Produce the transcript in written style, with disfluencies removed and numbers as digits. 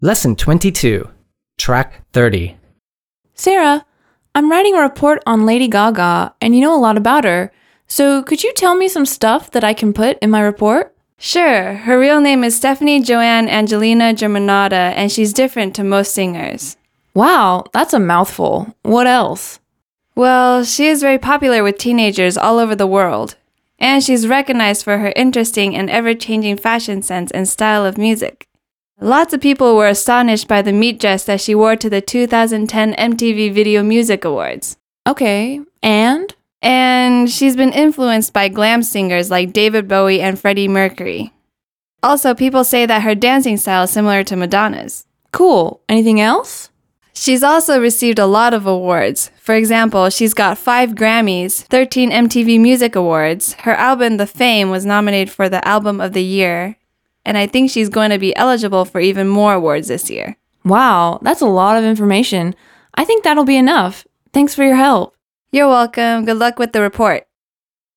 Lesson 22, Track 30. Sarah, I'm writing a report on Lady Gaga, and you know a lot about her. So could you tell me some stuff that I can put in my report? Sure. Her real name is Stephanie Joanne Angelina Germanotta, and she's different to most singers. Wow, that's a mouthful. What else? Well, she is very popular with teenagers all over the world, and she's recognized for her interesting and ever-changing fashion sense and style of music. Lots of people were astonished by the meat dress that she wore to the 2010 MTV Video Music Awards. Okay, and? And she's been influenced by glam singers like David Bowie and Freddie Mercury. Also, people say that her dancing style is similar to Madonna's. Cool. Anything else? She's also received a lot of awards. For example, she's got 5 Grammys, 13 MTV Music Awards. Her album, The Fame, was nominated for the Album of the Year. And I think she's going to be eligible for even more awards this year. Wow, that's a lot of information. I think that'll be enough. Thanks for your help. You're welcome. Good luck with the report.